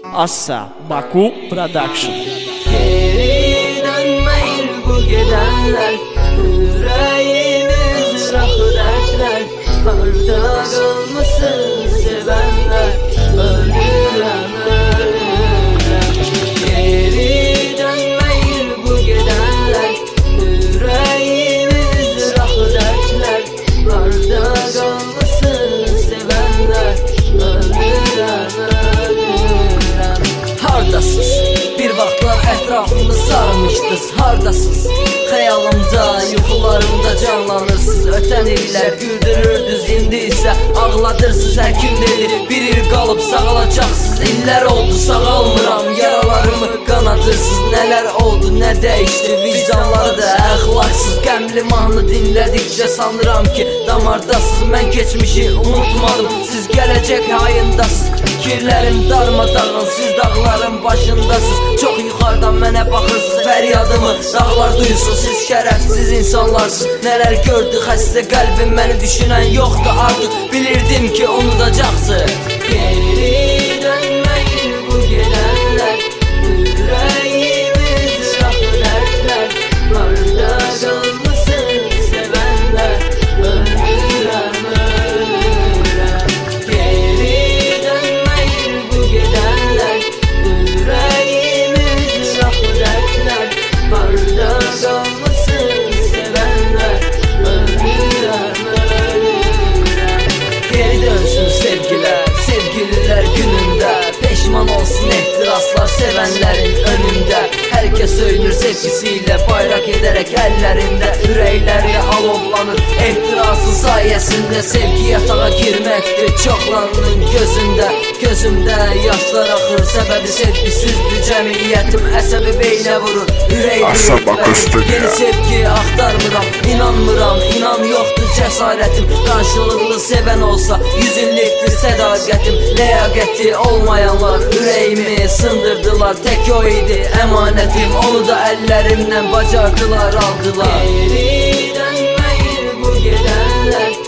Assa Baku Production. Geri dönmeyir bu gidenler, yüreğimiz rakı dertler. Harda kalmasın sevenler, ölürem ölürem. Geri dönmeyir bu gidenler, yüreğimiz rakı dertler. Harda kalmasın sevenler, ölürem ölürem. Hardasız bir vaxtlar ətrafımı sarmışdınız, hardasız xəyalımda, yuxularımda canlanırsınız. Ötən illər güldürürdünüz, indi isə ağladırsınız. Həkim dedi bir il qalıb sağalacaqsınız. İllər oldu sağalmıram, yaralarımı qanadırsınız. Nələr oldu, nə dəyişdi, vicdanları da əxlaqsız. Qəmli mahnı dinlədikcə sanıram ki damardasınız. Mən keçmişi unutmadım, siz gələcək hayındasınız. Fikirlərim darmadağın, siz dağların başındasınız. Çox yuxarıdan mənə baxırsınız, fəryadımı dağlar duysun. Siz şərəfsiz insanlarsınız. Nələr gördü xəstə qəlbim, məni düşünən yoxdur artıq. Bilirdim ki unudacaqsınız. Geri dönməyir bu gedənlər, yüreğimiz rakı dertler. Harda qalmasın sevənlər, ölürəm ölürəm. Geri dönməyir bu gedənlər, yüreğimiz rakı dertler. Harda qalmasın sevənlər, ölürəm ölürəm. Geri dönsün sevgilər, sevgililər günündə. Peşman olsun ehtiraslar sevənlərin önündə. Hər kəs öyünür sevgisiyle, bayraq edərək əllərində. Ürəkləri alovlanır ehtirasın sayəsində. Sevgi yatağa girməkdir çoxlarının gözündə. Gözümdə yaşlar axır, səbəbi sevgisizdir cəmiyyətim. Əsəbi beynə vurur, ürək yeni sevgi axtarmıram. İnanmıram, inan yoxdur cəsarətim. Qarşılıqlı sevən olsa 100 illikdir sədaqətim. Ləyaqəti olmayanlar ürəyimi sındırdılar. Tək o idi əmanətim, onu da əllərimdən bacardılar, aldılar. Geri dönməyir bu gedənlər,